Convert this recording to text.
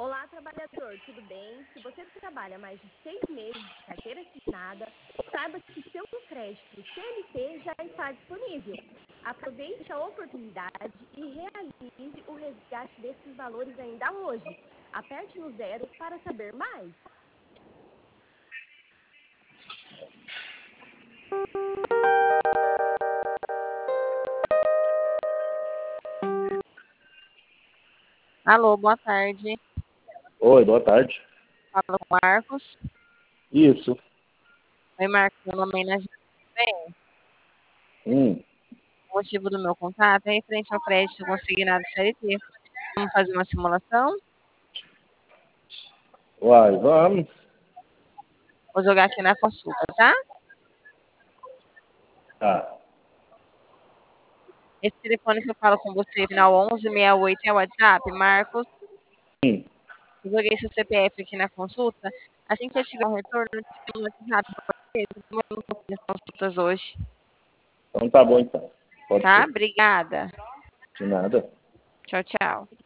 Olá, trabalhador, tudo bem? Se você trabalha mais de 6 meses de carteira assinada, saiba que seu crédito CLT já está disponível. Aproveite a oportunidade e realize o resgate desses valores ainda hoje. Aperte no 0 para saber mais. Alô, boa tarde. Oi, boa tarde. Fala com o Marcos. Isso. Oi, Marcos, meu nome é Inês. Bem, o motivo do meu contato é referente ao crédito consignado CLT. Vamos fazer uma simulação? Uai, vamos. Vou jogar aqui na consulta, tá? Tá. Esse telefone que eu falo com você, final 1168, é o WhatsApp, Marcos. Sim. Eu joguei seu CPF aqui na consulta. Assim que eu tiver um retorno, eu te mando um WhatsApp pra você. Eu mando um pouquinho as consultas hoje. Então tá bom então. Pode Tá? ser. Obrigada. De nada. Tchau, tchau.